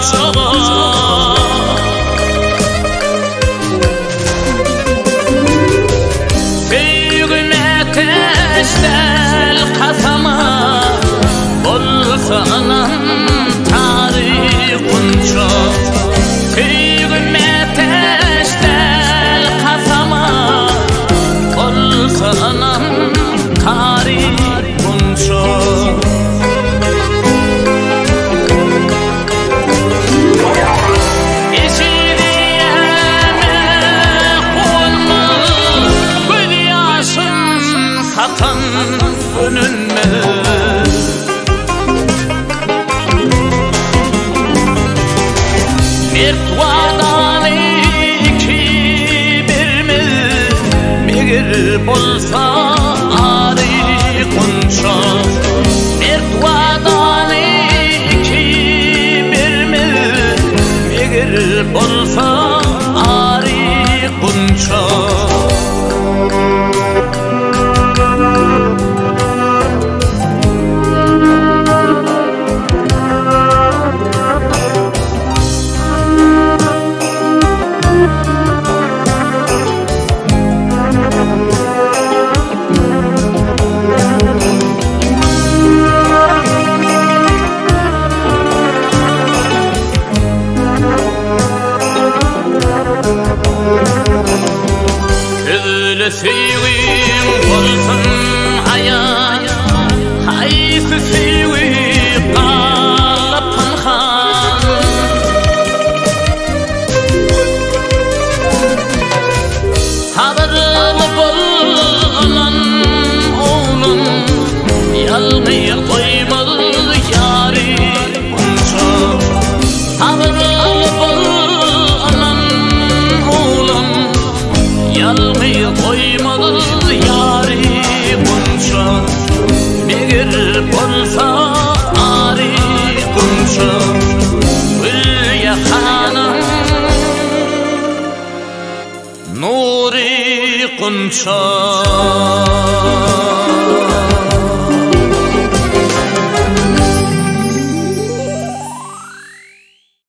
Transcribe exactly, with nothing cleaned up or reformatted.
Teştel kazama bolsa anam tarixun çok Tüyüme teştel kazama bolsa anam tarixun çok Satan önünme Mertvadan iki bir mi Mehir bolsa arikun çok Mertvadan iki bir mi Mehir bolsa arikun çok Sevim olsun hayat Haysı sevim kalıp pınhan Haberli bolan oğlum Yalmaya koymalı yari bunca Haberli bolan oğlum Yalmaya koymalı yari bunca Mehir bolsa ari bunca Hülya hanım Nuri kunça